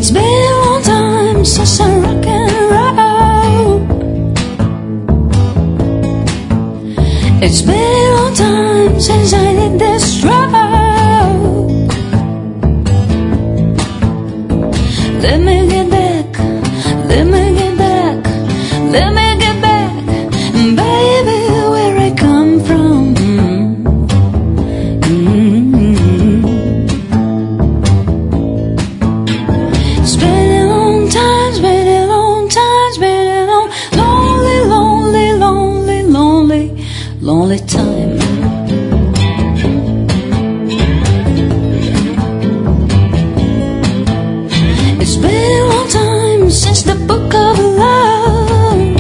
It's been a long time since I rock and roll. It's been a long time since I did this stroke. Let me get back, let me get back, let me get back, baby, where I come from. It's been a long time, it's been a long time, it's been a long, lonely, lonely, lonely, lonely, lonely time. It's been a long time since the book of love.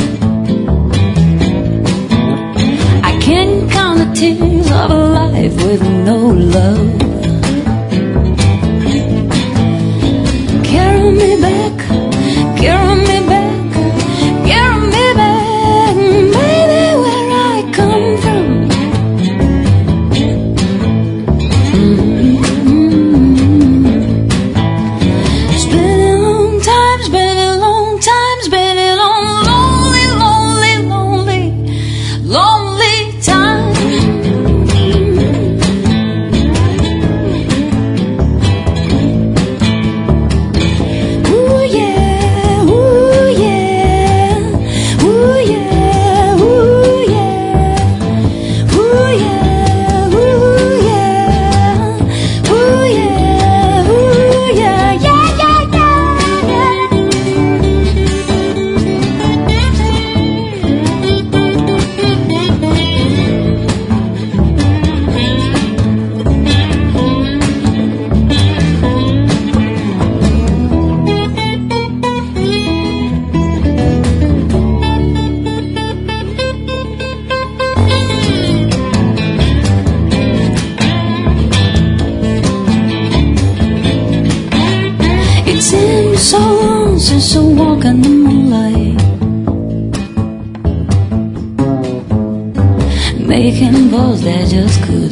I can't count the tears of a life with no love. Carry me back, carry me back, carry me back, baby, where I come from. It's been a long time, it's been a long time, it's been a long, lonely, lonely, lonely, lonely time. Ooh yeah, ooh yeah, ooh yeah, ooh yeah, ooh yeah, ooh yeah, ooh yeah, ooh yeah, yeah, yeah, It seems so long since I walk in the moonlight, making balls that just couldn't